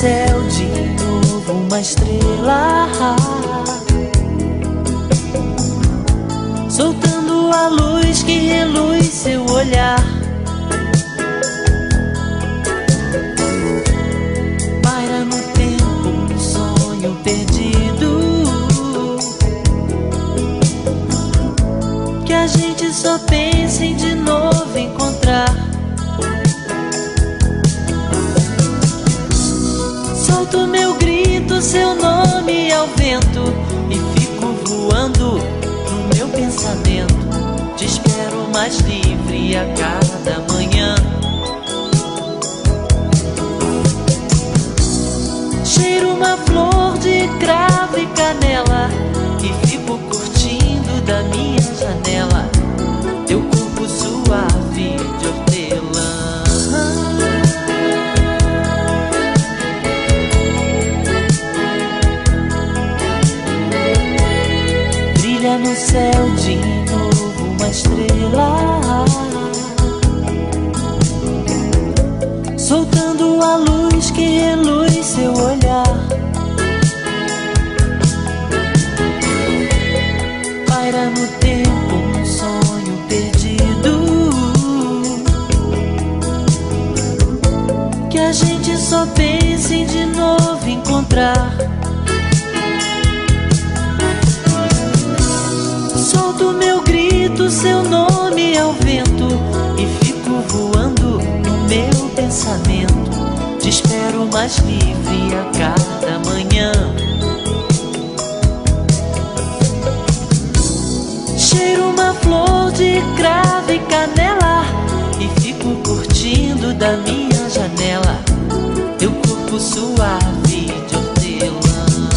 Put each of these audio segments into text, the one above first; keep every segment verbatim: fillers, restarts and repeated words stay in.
céu de novo uma estrela, soltando a luz que reluz seu olhar. Paira no tempo um sonho perdido, que a gente só pensa em de novo encontrar. Solto meu grito, seu nome ao vento, e fico voando no meu pensamento. Te espero mais livre a cada manhã. Cheiro uma flor de cravo e canela, e fico curtindo da minha janela teu corpo suave de hortelã. Brilha no céu de novo uma estrela, soltando a luz que reluz seu olhar. Paira no tempo um sonho perdido, que a gente só pensa em de novo encontrar. Solto meu grito, seu nome ao vento, e fico voando no meu pensamento. Te espero mais livre a cada manhã. Cheiro uma flor de cravo e canela, e fico curtindo da minha janela teu corpo suave de hortelã.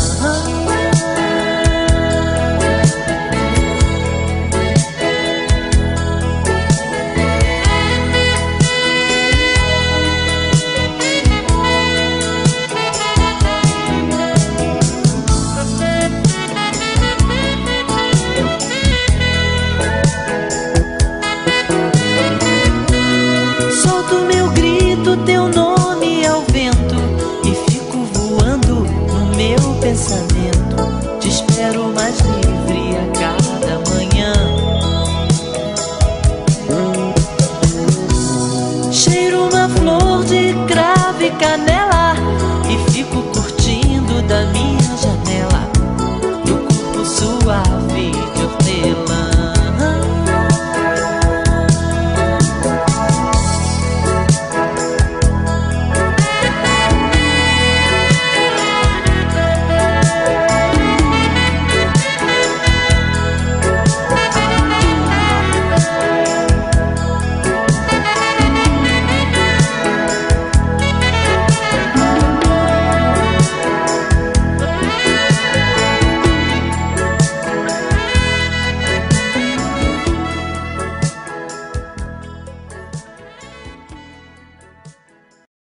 Teu nome ao vento, e fico voando no meu pensamento. Te espero mais livre a cada manhã. Cheiro uma flor de cravo e canela,